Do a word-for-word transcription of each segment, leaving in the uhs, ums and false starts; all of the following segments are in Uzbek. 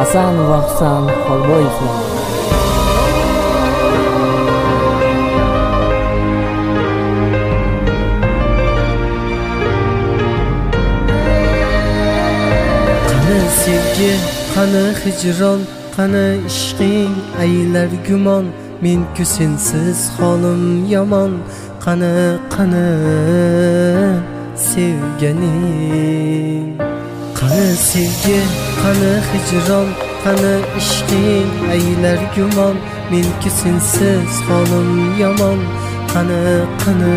Hasan va Husan Xolboyevlar. Qani sevgi, qani hijron, qani ishqing aylar gumon, men-ku sensiz holim yomon. Qani qani sevganing, qani sevgi, qani hijron, qani ishqing aylar gumon, men-ku sensiz holim yomon. Qani qani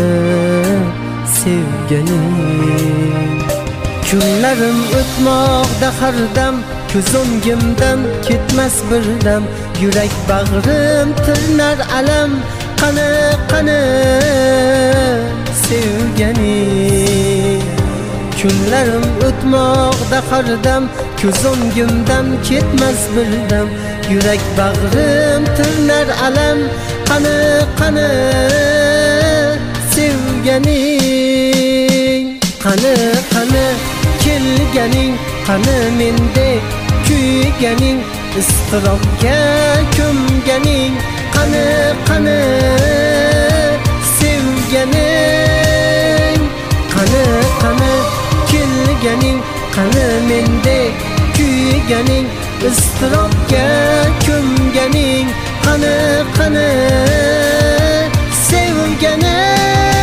sevganing. Kunlarim o'tmoqda har dam, ko'z o'ngimdan ketmas birdam, yurak bag'rim tirnar alam. Qani qani sevganing. Kunlarim o'tmoqda har dam, ko'z o'ngimdan ketmas birdam, yurak bag'rim tirnar alam. Qani qani sevganing. Qani qani kelganing, qani mendek kuyganing, iztirobga ko'mganing. Qani qani sevganing. Qani qani kelganing, qani mendek kuyganing, iztirobga ko'mganing. Qani qani sevganing.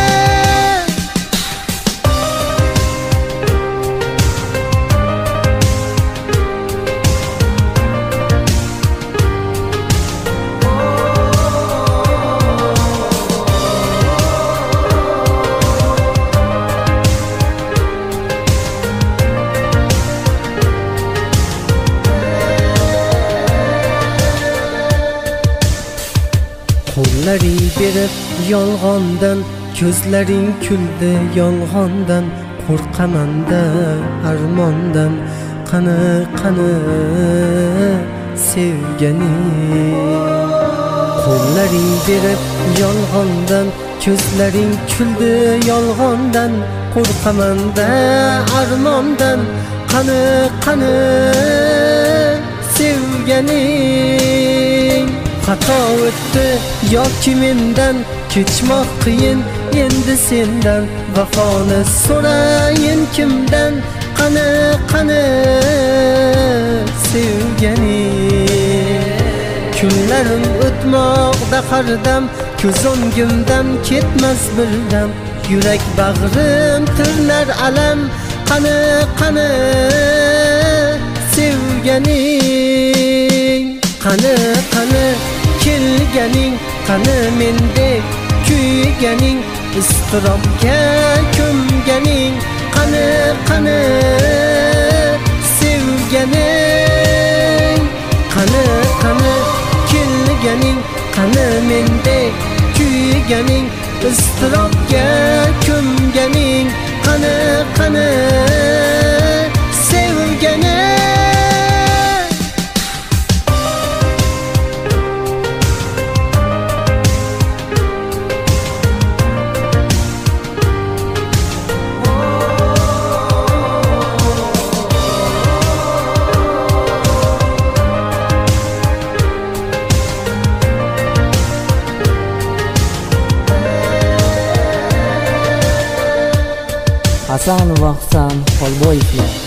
Qo'llaring berib yolg'ondan, ko'zlaring kuldi yolg'ondan, qo'rqaman-da armondan. Qani qani sevganing. Qo'llaring berib yolg'ondan, ko'zlaring kuldi yolg'ondan, qo'rqaman-da armondan. Qani qani sevganing. Xato o'tdi yoki mendan, kechmoq qiyin endi sendan, vafoni so'rayin kimdan. Qani qani sevganing. Kunlarim o'tmoqda har dam, ko'z o'ngimdan ketmas birdam, yurak bag'rim tirnar alam. Qani qani sevganing. Qani qani kelganing, qani mendek kuyganing, iztirobga ko'mganing. Qani qani sevganing. Qani qani kelganing, qani mendek kuyganing, iztirobga ko'mganing. Qani qani sevganing. Hasan va Husan Xolboyevlar.